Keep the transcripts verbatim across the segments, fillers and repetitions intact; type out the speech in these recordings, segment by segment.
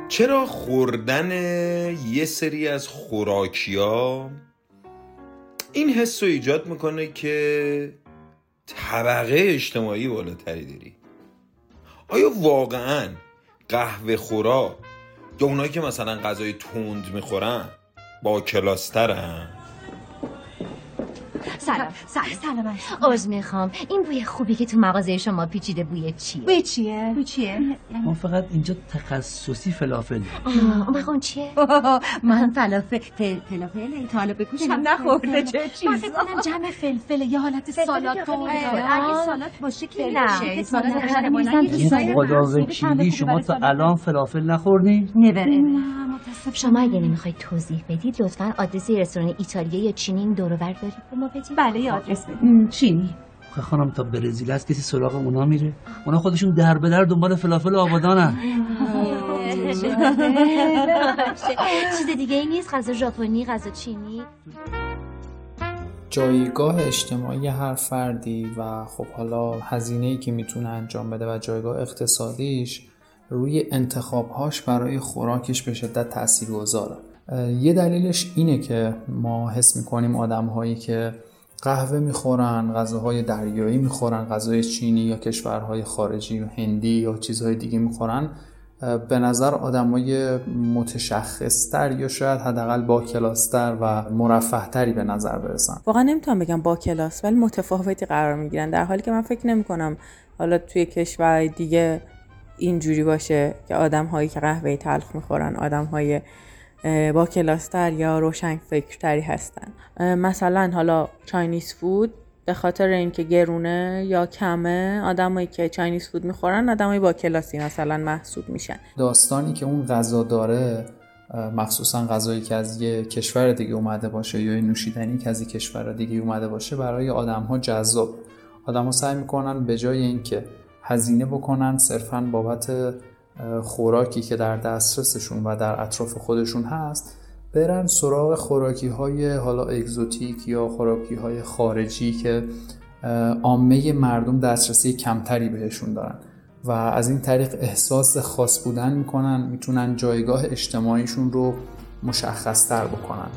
چرا خوردن یه سری از خوراکی‌ها این حس رو ایجاد میکنه که طبقه اجتماعی بالاتری داری؟ آیا واقعاً قهوه خورا یا اونایی که مثلا غذای تند میخورن با کلاسترن؟ سلام سلام سلام عذر میخوام، این بوی خوبی که تو مغازه شما پیچیده بوی چیه؟ بوی چیه؟ بوی چیه؟ ما فقط اینجا تخصصی فلافل آه اون بخون چیه؟ من فلافل فلافل تا حالا بکوشم نخورده چه چیزا؟ من فکر کنم جمع فلفل یا حالت سالاد اگه سالاد باشه که نه سالاد این خدا وکیلی شما تا الان فلافل نخوردین؟ نور شما اگه نمیخواید توضیح بدید لطفاً آدرس رستوران ایتالیایی یا چینی این دور و بر دارید به ما بدید؟ بله یه آدرس بدید. چینی. خب خانم تا برزیل هست کسی سراغ اونا میره؟ اونا خودشون در به در دنبال فلافل آبادانن. چیز دیگه ای نیست؟ غذا ژاپنی، غذا چینی؟ جایگاه اجتماعی هر فردی و خب حالا هزینه‌ای که میتونه انجام بده و جایگاه اقتصادیش روی انتخابهاش برای خوراکش به شدت تاثیرگذاره. یه دلیلش اینه که ما حس میکنیم آدم‌هایی که قهوه میخورن، غذاهای دریایی میخورن، غذای چینی یا کشورهای خارجی هندی یا چیزهای دیگه میخورن، به نظر آدمای متشخص‌تر یا شاید حداقل با کلاستر و مرفه‌تری به نظر برسن. واقعا نمیتونم بگم با کلاس، ولی متفاوتی قرار میگیرن، در حالی که من فکر نمی‌کنم حالا توی کشور دیگه اینجوری باشه که آدم‌هایی که قهوه تلخ میخورن آدم‌های با کلاستر یا روشن فکرتری هستن. مثلا حالا چاینیز فود به خاطر اینکه گرونه یا کمه، آدمایی که چاینیز فود میخورن آدمای با کلاسی مثلا محسوب میشن. داستانی که اون غذا داره، مخصوصا غذایی که از یه کشور دیگه اومده باشه یا نوشیدنی که از یه کشور دیگه اومده باشه، برای آدم‌ها جذاب. آدم‌ها سعی میکنن به جای اینکه هزینه بکنن صرفاً بابت خوراکی که در دسترسشون و در اطراف خودشون هست، برن سراغ خوراکی های حالا اگزوتیک یا خوراکی های خارجی که عامه مردم دسترسی کمتری بهشون دارن و از این طریق احساس خاص بودن میکنن، میتونن جایگاه اجتماعیشون رو مشخص‌تر بکنن.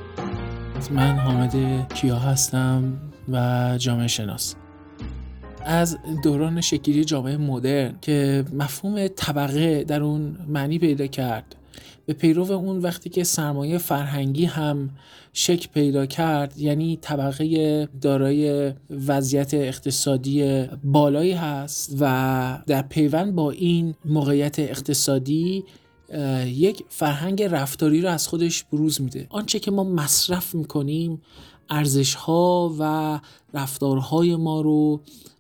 من حامد کیا هستم و جامعه شناس. از دوران شکلی جامعه مدرن که مفهوم طبقه در اون معنی پیدا کرد، به پیرو اون وقتی که سرمایه فرهنگی هم شکل پیدا کرد، یعنی طبقه دارای وضعیت اقتصادی بالایی هست و در پیوند با این موقعیت اقتصادی یک فرهنگ رفتاری رو از خودش بروز میده. آنچه که ما مصرف میکنیم ارزش‌ها و رفتارهای ما رو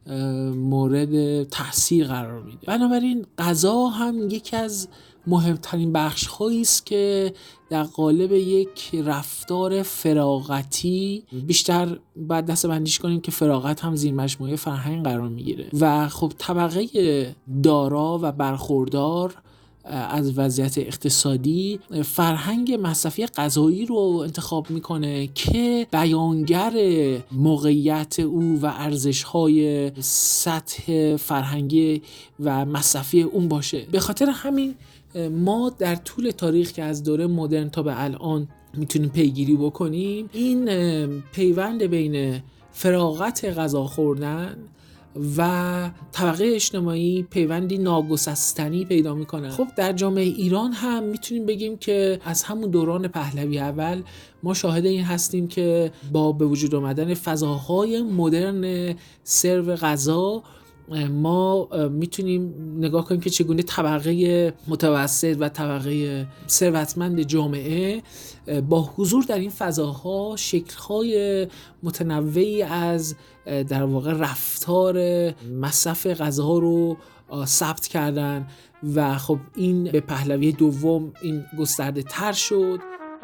مورد تأثیر قرار میده. بنابراین غذا هم یکی از مهمترین بخش‌هایی است که در قالب یک رفتار فراغتی بیشتر بعد دست بندیش کنیم که فراغت هم زیر مجموعه فرهنگ قرار میگیره و خب طبقه دارا و برخوردار از وضعیت اقتصادی فرهنگ مصرفی غذایی رو انتخاب میکنه که بیانگر موقعیت او و ارزش‌های سطح فرهنگی و مصرفی اون باشه. به خاطر همین ما در طول تاریخ که از دوره مدرن تا به الان میتونیم پیگیری بکنیم، این پیوند بین فراغت غذا خوردن و طبقه اجتماعی پیوندی ناگسستنی پیدا میکنه. خب در جامعه ایران هم میتونیم بگیم که از همون دوران پهلوی اول ما شاهد این هستیم که با به وجود آمدن فضاهای مدرن سرو غذا ما میتونیم نگاه کنیم که چگونه طبقه متوسط و طبقه ثروتمند جامعه با حضور در این فضاها شکل‌های متنوعی از در واقع رفتار مصرف غذا رو ثبت کردن و خب این به پهلوی دوم این گسترده تر شد.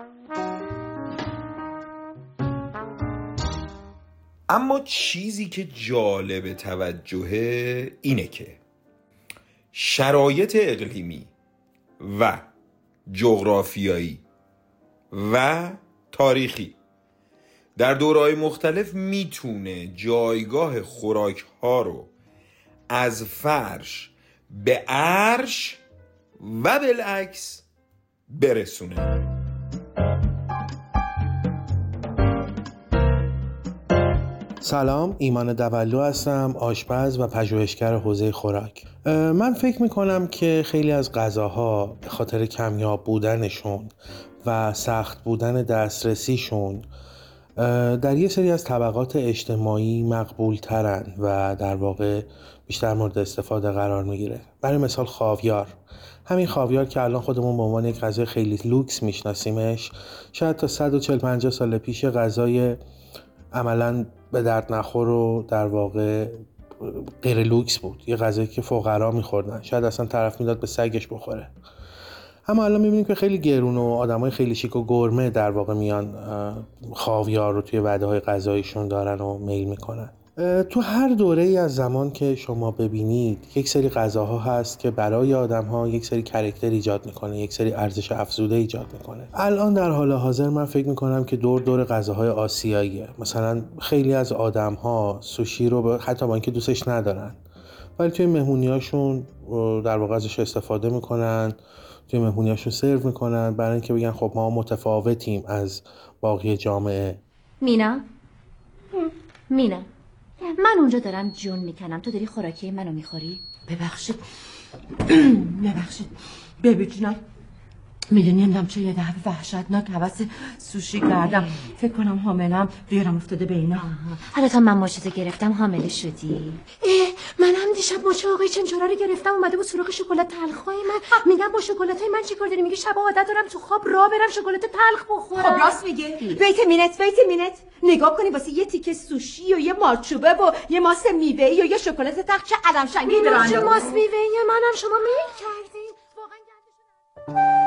اما چیزی که جالب توجهه اینه که شرایط اقلیمی و جغرافیایی و تاریخی در دوره‌های مختلف میتونه جایگاه خوراک‌ها رو از فرش به عرش و بالعکس برسونه. سلام، ایمان دولو هستم، آشپز و پژوهشگر حوزه خوراک. من فکر میکنم که خیلی از غذاها به خاطر کمیاب بودنشون و سخت بودن دسترسیشون در یه سری از طبقات اجتماعی مقبول ترن و در واقع بیشتر مورد استفاده قرار میگیره. برای مثال خاویار، همین خاویار که الان خودمون به عنوان یک غذای خیلی لوکس میشناسیمش، شاید تا صد و چهل پنجاه سال پیش غذای عملاً به درد نخور و در واقع غیر لوکس بود، یه غذایی که فقرا میخوردن، شاید اصلا طرف میداد به سگش بخوره. اما الان میبینیم که خیلی گرون و آدمای خیلی شیک و گرمه در واقع میان خاویار رو توی وعده‌های غذاییشون دارن و میل میکنن. تو هر دوره ای از زمان که شما ببینید یک سری غذاها هست که برای آدم‌ها یک سری کاراکتر ایجاد میکنه، یک سری ارزش افزوده ایجاد میکنه. الان در حال حاضر من فکر میکنم که دور دور غذاهای آسیاییه. مثلا خیلی از آدم‌ها سوشی رو حتی با اینکه دوستش ندارن ولی توی مهمونیاشون در واقع ازش استفاده میکنن، توی مهمونیاشون سرو میکنن برای اینکه بگن خب ما متفاوتیم از باقی جامعه. مینا مینا من اونجا دارم جون میکنم، تو داری خوراکی منو میخوری؟ ببخشید ببخشید ببی جونم، میدونی نمیدونم چه یه دفعه وحشتناک حوث سوشی کردم. فکر کنم حاملم ریرم افتاده به اینا. حالا تا من ماچتو گرفتم حامله شدی؟ اه من هم دیشب ماچه آقای چنچورا رو گرفتم، اومده بود سراغ شکلات تلخای من. میگم با شکلاتای من چیکار داری؟ میگه شب عادت دارم تو خواب راه برم شکلات تلخ بخورم. خب راست میگه. ویت مینت ویت مینت نگاه کنی واسه یه تیکه سوشی و یه مارچوبه و یه ماست میوه‌ای و یه شکلات تلخ چه علم شنگی داره. چه ماست میوه‌ای منم شما میل کردین واقعا.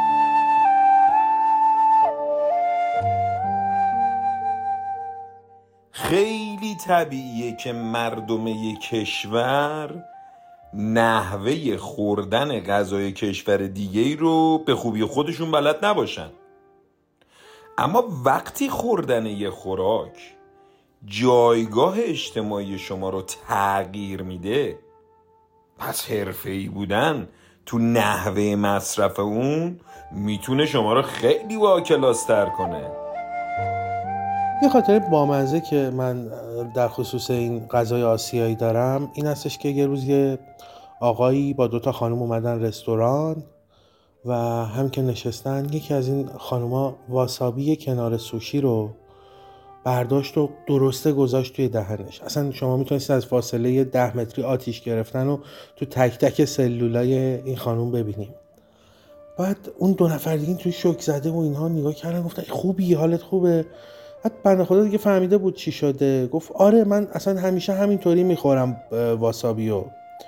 خیلی طبیعیه که مردم یک کشور نحوه خوردن غذای کشور دیگه‌ای رو به خوبی خودشون بلد نباشن، اما وقتی خوردن یه خوراک جایگاه اجتماعی شما رو تغییر میده، پس حرفه‌ای بودن تو نحوه مصرف اون میتونه شما رو خیلی با کلاس‌تر کنه. یه خاطره بامزه که من در خصوص این غذای آسیایی دارم این هستش که یه روز یه آقایی با دوتا خانم اومدن رستوران و هم که نشستن یکی از این خانوما واسابی کنار سوشی رو برداشت و درسته گذاشت توی دهنش. اصلا شما میتونستید از فاصله ده متری آتیش گرفتن و تو تک تک سلولای این خانوم ببینیم. بعد اون دو نفر دیگه توی شوک زده و اینها نگاه کردن گفتن خوبی، حالت خوبه؟ بعد بنده خدا دیگه فهمیده بود چی شده، گفت آره من اصلا همیشه همینطوری میخورم واسابیو.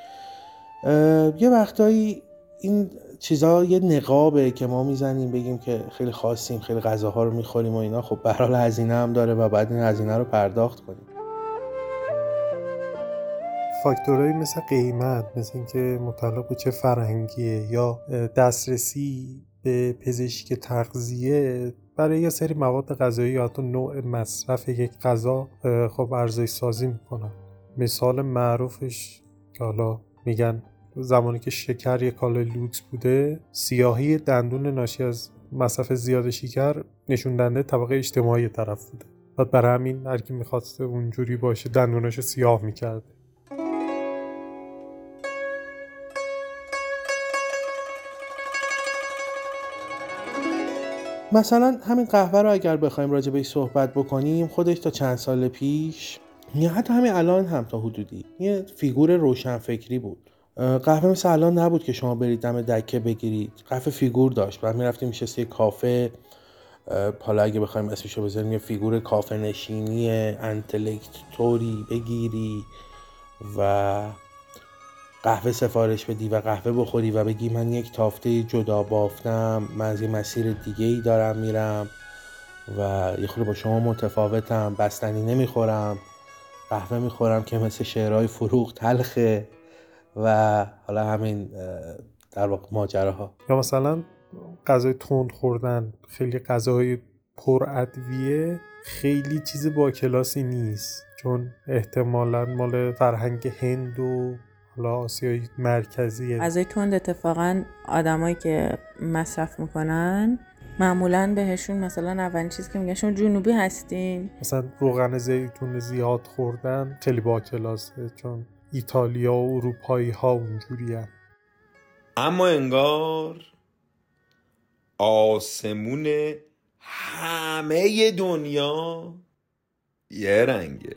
یه وقتایی این چیزا یه نقابه که ما میزنیم بگیم که خیلی خاصیم، خیلی غذاها رو میخوریم و اینا، خب به هر حال هزینه هم داره و بعد این هزینه رو پرداخت کنیم. فاکتورهایی مثل قیمت، مثل اینکه متعلق به چه فرهنگیه یا دسترسی به پزشک تغذیه برای یه سری مواد غذایی یا حتی نوع مصرف یک غذا خب ارزش سازی میکنن. مثال معروفش که حالا میگن زمانی که شکر یک کالای لوکس بوده، سیاهی دندون ناشی از مصرف زیاد شکر نشون دهنده طبقه اجتماعی طرف بوده. بعد برای همین هر کی میخواست اونجوری باشه دندوناشو سیاه میکرده. مثلا همین قهوه رو اگر بخوایم راجع بهش صحبت بکنیم، خودش تا چند سال پیش یا حتی همین الان هم تا حدودی یه فیگور روشنفکری بود. قهوه مثل الان نبود که شما برید دم دکه بگیرید. قهوه فیگور داشت. بعد میرفتیم میشستی کافه، حالا اگه بخوایم اسمشو بذاریم یه فیگور کافه نشینی انتلکتوری بگیری و قهوه سفارش بدی و قهوه بخوری و بگی من یک تافته جدا بافتم، من از یه مسیر دیگه ای دارم میرم و یه خورده با شما متفاوتم، بستنی نمیخورم، قهوه میخورم که مثل شعرهای فروغ تلخه و حالا همین در واقع ماجراها. یا مثلا غذای تند خوردن، خیلی غذاهای پر ادویه خیلی چیز با کلاسی نیست، چون احتمالاً مال فرهنگ هند و حالا آسیای مرکزی. غذای تند اتفاقا آدمایی که مصرف میکنن معمولا بهشون مثلا اولین چیز که میگن شما جنوبی هستین، مثلا روغن زیتون زیاد خوردن خیلی با کلاسه، چون ایتالیا و اروپایی ها اونجوری هم. اما انگار آسمون همه دنیا یه رنگه.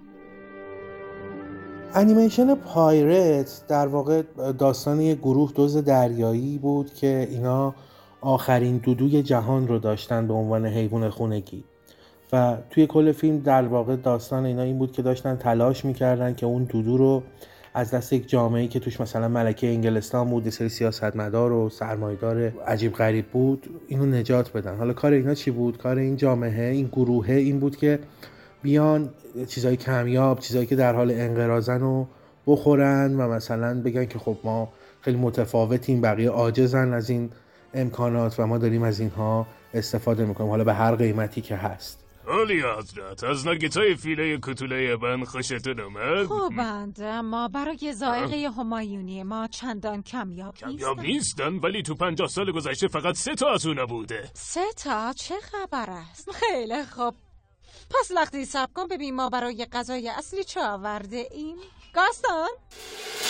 انیمیشن پایرت در واقع داستان یک گروه دزد دریایی بود که اینا آخرین دودوی جهان رو داشتن به عنوان حیوان خونگی و توی کل فیلم در واقع داستان اینا این بود که داشتن تلاش میکردن که اون دودو رو از دست یک جامعه‌ای که توش مثلا ملکه انگلستان بود، یه سری سیاستمدار و سرمایه‌دار عجیب غریب بود، اینو نجات بدن. حالا کار اینا چی بود؟ کار این جامعه، این گروهه این بود که بیان چیزای کمیاب، چیزایی که در حال انقراضن رو بخورن و مثلا بگن که خب ما خیلی متفاوتیم، بقیه عاجزن از این امکانات و ما داریم از اینها استفاده میکنیم، حالا به هر قیمتی که هست. عالی حضرت، از نگتای فیله کتوله من خوشتون اومد؟ خوبند، اما برای ذائقه همایونی ما چندان کمیاب نیستن. کمیاب نیستن ولی تو پنجاه سال گذشته فقط سه تا از اون بوده. سه تا؟ چه خبر است؟ خیلی خوب، پس لحظه صبر کن ببین ما برای غذای اصلی چه آورده ایم. گاستان